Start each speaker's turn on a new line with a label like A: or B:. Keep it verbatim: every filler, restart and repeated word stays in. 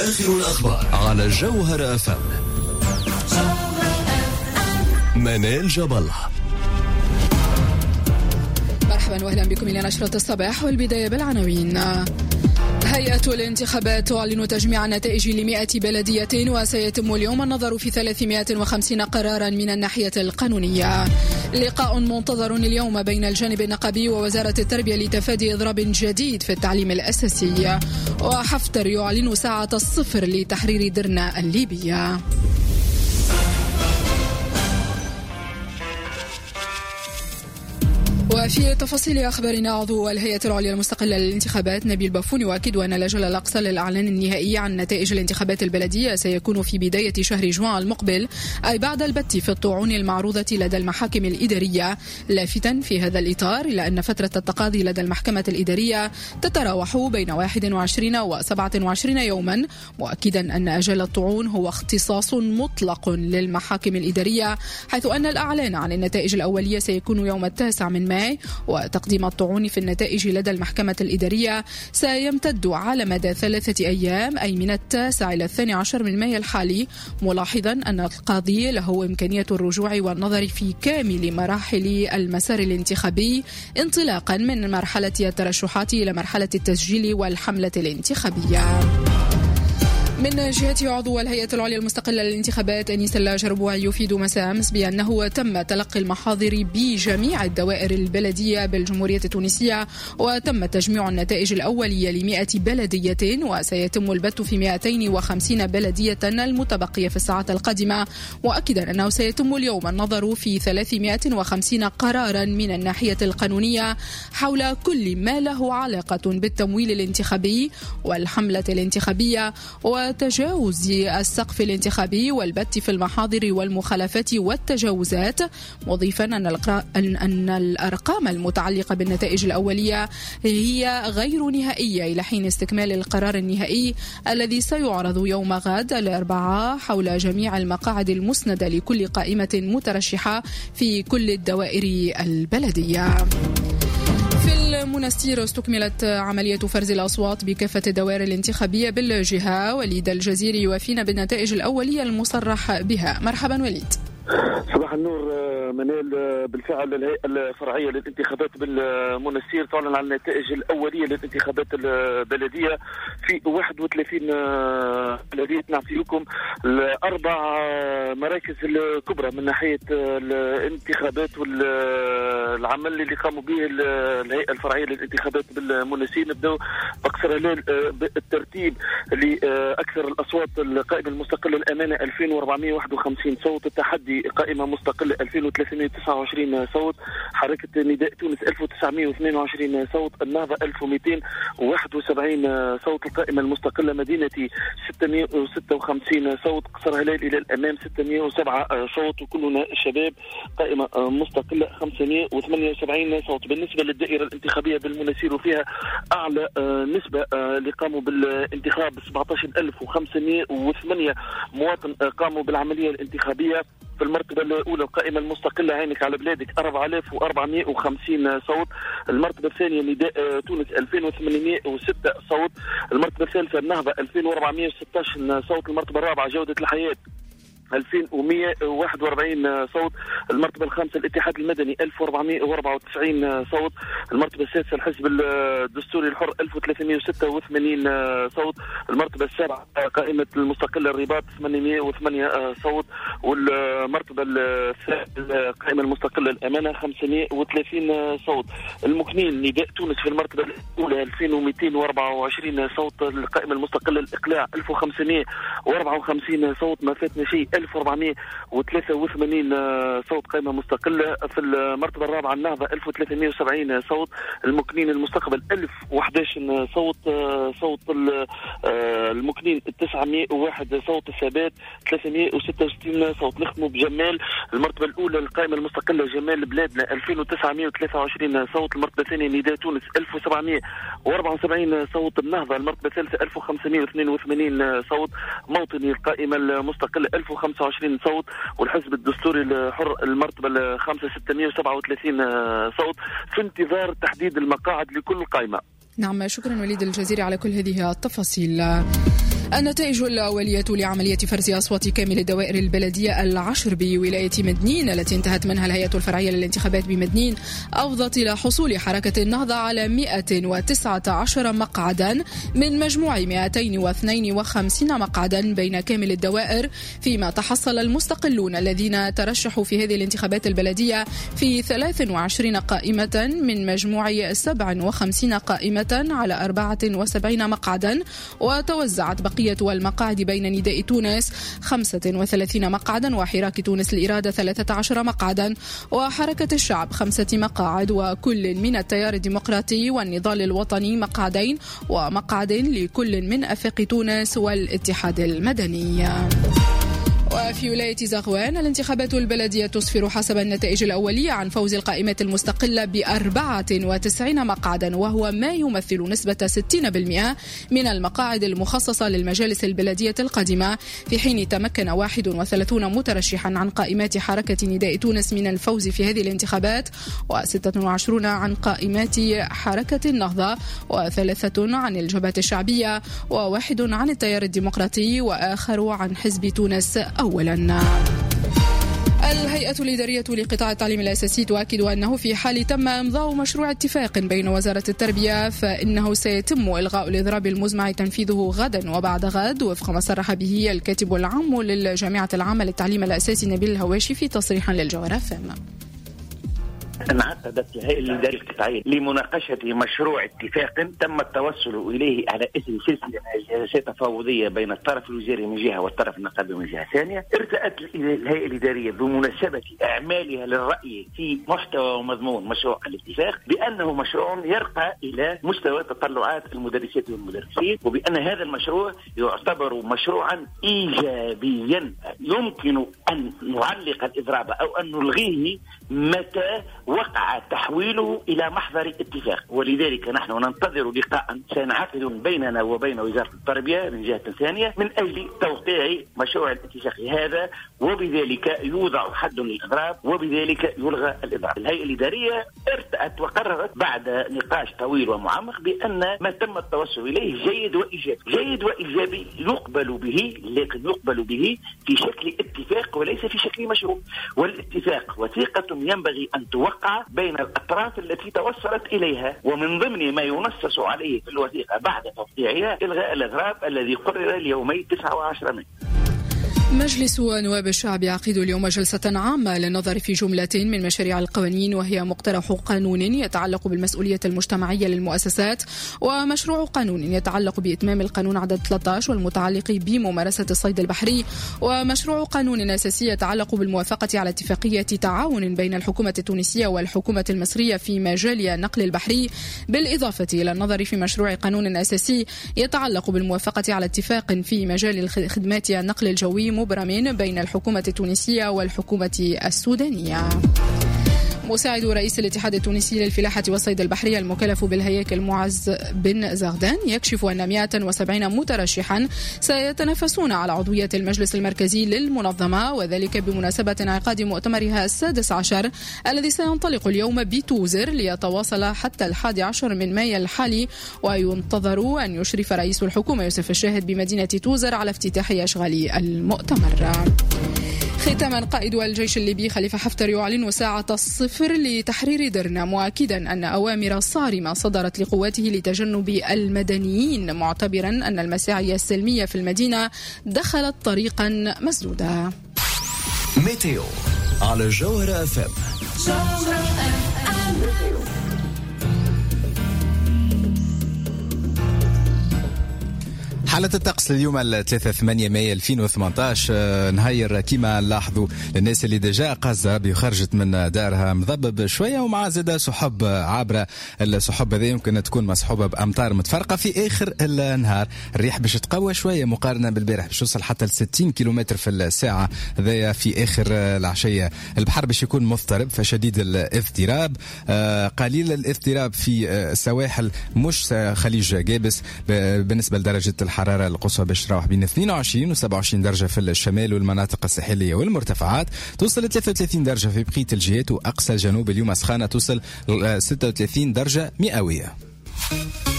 A: آخر الأخبار على جوهر أف أم. منال جبل.
B: مرحبا واهلا بكم الى نشرة الصباح، والبداية بالعناوين. هيئة الانتخابات تعلن تجميع نتائج لمئة بلدية، وسيتم اليوم النظر في ثلاثمئة وخمسين قرارا من الناحية القانونية. لقاء منتظر اليوم بين الجانب النقابي ووزارة التربية لتفادي إضراب جديد في التعليم الأساسي. وحفتر يعلن ساعة الصفر لتحرير درنا الليبية. وفي تفاصيل أخبارنا، عضو الهيئة العليا المستقلة للانتخابات نبيل بافون يؤكد أن الأجل الأقصى للإعلان النهائي عن نتائج الانتخابات البلدية سيكون في بداية شهر جوان المقبل، أي بعد البت في الطعون المعروضة لدى المحاكم الإدارية، لافتا في هذا الإطار إلى أن فترة التقاضي لدى المحكمة الإدارية تتراوح بين واحد وعشرين وسبعة وعشرين يوما، مؤكدا أن أجل الطعون هو اختصاص مطلق للمحاكم الإدارية، حيث أن الإعلان عن النتائج الأولية سيكون يوم التاسع من ماي، وتقديم الطعون في النتائج لدى المحكمة الإدارية سيمتد على مدى ثلاثة أيام، أي من التاسع إلى الثاني عشر من ماي الحالي، ملاحظا أن القاضي له إمكانية الرجوع والنظر في كامل مراحل المسار الانتخابي، انطلاقا من مرحلة الترشحات إلى مرحلة التسجيل والحملة الانتخابية. من جهته، عضو الهيئة العليا المستقلة للانتخابات أنيس الجربوعي يفيد مساء أمس بأنه تم تلقي المحاضر بجميع الدوائر البلدية بالجمهورية التونسية، وتم تجميع النتائج الأولية لمئة بلدية، وسيتم البت في مئتين وخمسين بلدية المتبقية في الساعات القادمة، مؤكدا أنه سيتم اليوم النظر في ثلاثمئة وخمسين قرارا من الناحية القانونية حول كل ما له علاقة بالتمويل الانتخابي والحملة الانتخابية وتجاوز السقف الانتخابي والبت في المحاضر والمخالفات والتجاوزات، مضيفا أن, أن الأرقام المتعلقة بالنتائج الأولية هي غير نهائية إلى حين استكمال القرار النهائي الذي سيعرض يوم غد الأربعاء حول جميع المقاعد المسندة لكل قائمة مترشحة في كل الدوائر البلدية. في المنستير استكملت عملية فرز الأصوات بكافة الدوائر الانتخابية بالجهة. وليد الجزيري يوافينا بالنتائج الأولية المصرح بها. مرحبا وليد.
C: صباح النور منال. بالفعل الهيئة الفرعية للانتخابات بالمنستير تعلن عن النتائج الأولية للانتخابات البلدية في واحد وثلاثين بلدية. نعطيكم الأربع مراكز الكبرى من ناحية الانتخابات والعمل اللي قاموا به الهيئة الفرعية للانتخابات بالمنستير. نبدأ بقصر هلال بالترتيب لأكثر الأصوات. القائمة المستقلة الأمانة ألفين وأربعمئة وواحد وخمسين صوت، التحدي قائمة مستقلة ألفين وثلاثمئة وتسعة وعشرين صوت، حركة نداء تونس ألف وتسعمئة واثنين وعشرين صوت، النهضة ألف ومئتين وواحد وسبعين صوت، القائمة المستقلة مدينتي ستمئة وستة وخمسين صوت، قصر هلال إلى الأمام ستمئة وسبعة صوت، وكلنا شباب قائمة مستقلة خمسمئة وثمانية وسبعين صوت. بالنسبة للدائرة الانتخابية بالمنستير وفيها أعلى نسبة اللي قاموا بالانتخاب سبعة عشر ألف وخمسمئة وثمانية مواطن قاموا بالعملية الانتخابية. في المرتبة الأولى القائمة المستقلة عينك على بلادك أربعة آلاف وأربعمئة وخمسين صوت. المرتبة الثانية نداء تونس ألفين وثمانمئة وستة صوت. المرتبة الثالثة النهضة ألفين وأربعمئة وستة عشر صوت. المرتبة الرابعة جودة الحياة ألفين ومئة وواحد وأربعين صوت. المرتبة الخامسة الاتحاد المدني ألف وأربعمئة وأربعة وتسعين صوت. المرتبة السادسة الحزب الدستوري الحر ألف وثلاثمئة وستة وثمانين صوت. المرتبة السابعة قائمة المستقلة الرباط ثمانمئة وثمانية صوت. والمرتبة الثالثة قائمة المستقلة الأمانة خمسمئة وثلاثين صوت. المكنين نداء تونس في المرتبة الأولى ألفين ومئتين وأربعة وعشرين صوت. القائمة المستقلة الإقلاع ألف وخمسمئة وأربعة وخمسين صوت. ما فاتنا شيء ألف وأربعمئة وثلاثة وثمانين صوت قائمة مستقلة. في المرتبة الرابعة النهضة ألف وثلاثمئة وسبعين صوت. المكنين المستقبل ألف وأحد عشر صوت. صوت المكنين تسعمئة وواحد صوت. الثبات ثلاثمئة وستة وستين صوت. نختموا بجمال. المرتبة الأولى القائمة المستقلة جمال بلادنا ألفين وتسعمئة وثلاثة وعشرين صوت. المرتبة الثانية نداء تونس ألف وسبعمئة وأربعة وسبعين صوت. النهضة المرتبة الثالثة ألف وخمسمئة واثنين وثمانين صوت. موطني القائمة المستقلة ألف وخمسة وعشرين صوت. والحزب الدستوري الحر المرتبة الخامسة ستمئة وسبعة وثلاثين صوت، في انتظار تحديد المقاعد لكل قائمة.
B: نعم، شكرا وليد الجزيري على كل هذه التفاصيل. النتائج الأولية لعملية فرز أصوات كامل الدوائر البلدية العشر بولاية مدنين التي انتهت منها الهيئة الفرعية للانتخابات بمدنين أفضت إلى حصول حركة النهضة على مئة وتسعة عشر مقعدا من مجموع مئتين واثنين وخمسين مقعدا بين كامل الدوائر، فيما تحصل المستقلون الذين ترشحوا في هذه الانتخابات البلدية في ثلاث وعشرين قائمة من مجموع سبع وخمسين قائمة على أربعة وسبعين مقعدا، وتوزعت بقية المقاعد بين نداء تونس خمسة وثلاثين مقعدا وحراك تونس الإرادة ثلاثة عشر مقعدا وحركة الشعب خمسة مقاعد، وكل من التيار الديمقراطي والنضال الوطني مقعدين ومقعد لكل من أفاق تونس والاتحاد المدني. وفي ولاية زغوان الانتخابات البلدية تسفر حسب النتائج الأولية عن فوز القائمة المستقلة بأربعة وتسعين مقعدا، وهو ما يمثل نسبة ستين بالمئة من المقاعد المخصصة للمجالس البلدية القادمة، في حين تمكن واحد وثلاثين مترشحا عن قائمات حركة نداء تونس من الفوز في هذه الانتخابات، وستة وعشرون عن قائمات حركة النهضة، وثلاثة عن الجبهة الشعبية، وواحد عن التيار الديمقراطي، وآخر عن حزب تونس أولا. الهيئة الإدارية لقطاع التعليم الأساسي تؤكد أنه في حال تم إمضاء مشروع اتفاق بين وزارة التربية فإنه سيتم إلغاء الإضراب المزمع تنفيذه غدا وبعد غد، وفق ما صرح به الكاتب العام للجامعة العامة للتعليم الأساسي نبيل الهواشي في تصريح للجوهرة فم.
D: انعقدت الهيئة الإدارية القطاعية لمناقشة مشروع اتفاق تم التوصل إليه على إثر سلسلة جلسات تفاوضية بين الطرف الوزاري من جهة والطرف النقابي من جهة ثانية. ارتأت الهيئة الإدارية بمناسبة أعمالها للرأي في محتوى ومضمون مشروع الاتفاق بأنه مشروع يرقى إلى مستوى تطلعات المدرسات والمدرسين، وبأن هذا المشروع يعتبر مشروعا إيجابيا يمكن أن نعلق الإضراب أو أن نلغيه متى وقع تحويله إلى محضر اتفاق. ولذلك نحن ننتظر لقاء سينعقد بيننا وبين وزارة التربية من جهة ثانية من أجل توقيع مشروع الاتفاق هذا، وبذلك يوضع حد للإضراب وبذلك يلغى الإضراب. الهيئة الإدارية ارتأت وقررت بعد نقاش طويل ومعمق بأن ما تم التوصل إليه جيد وإيجابي. جيد وإيجابي يقبل به، لكن يقبل به في شكل اتفاق وليس في شكل مشروع. والاتفاق وثيقة ينبغي أن توقع بين الأطراف التي توصلت إليها، ومن ضمن ما ينصص عليه في الوثيقة بعد توقيعها إلغاء الإضراب الذي قرر اليومي تسعة وعشرة مايو.
B: مجلس نواب الشعب يعقد اليوم جلسة عامة للنظر في جملة من مشاريع القوانين، وهي مقترح قانون يتعلق بالمسؤولية المجتمعية للمؤسسات، ومشروع قانون يتعلق بإتمام القانون عدد ثلاثة عشر والمتعلق بممارسة الصيد البحري، ومشروع قانون أساسي يتعلق بالموافقة على اتفاقية تعاون بين الحكومة التونسية والحكومة المصرية في مجال النقل البحري، بالإضافة إلى النظر في مشروع قانون أساسي يتعلق بالموافقة على اتفاق في مجال خدمات النقل الجوي مبرم بين الحكومة التونسية والحكومة السودانية. مساعد رئيس الاتحاد التونسي للفلاحة والصيد البحري المكلف بالهياكل معز بن زغدان يكشف أن مئة وسبعين مترشحا سيتنافسون على عضوية المجلس المركزي للمنظمة، وذلك بمناسبة انعقاد مؤتمرها السادس عشر الذي سينطلق اليوم بتوزر ليتواصل حتى الحادي عشر من مايو الحالي، وينتظر أن يشرف رئيس الحكومة يوسف الشاهد بمدينة توزر على افتتاح أشغال المؤتمر. ختاما، قائد الجيش الليبي خليفة حفتر يعلن ساعة الصفر لتحرير درنا، مؤكدا أن أوامر صارمة صدرت لقواته لتجنب المدنيين، معتبرا أن المساعي السلمية في المدينة دخلت طريقا مسدودا.
A: ميتيو على جوهرة أف أم.
E: حالة الطقس اليوم الثلاثة ثمانية مايو ألفين وثمانية عشر نهاير كيما نلاحظوا الناس اللي ديجا قازة بخرجت من دارها مضبب شوية، ومع زادة سحب عابرة. السحب هذه يمكن تكون مصحوبة بأمطار متفرقة في آخر النهار. الريح باش تقوى شوية مقارنة بالبارح، باش توصل حتى ل ستين كيلومتر في الساعة هذايا في آخر العشية. البحر باش يكون مضطرب فشديد الاضطراب، قليل الاضطراب في السواحل مش خليج جابس. بالنسبة لدرجة الحرارة القصوى باش تروح بين اثنين وعشرين وسبعة وعشرين درجة في الشمال والمناطق الساحلية والمرتفعات، توصل ل ثلاثة وثلاثين درجة في بقية الجهات، وأقصى الجنوب اليوم سخانة توصل ل ستة وثلاثين درجة مئوية.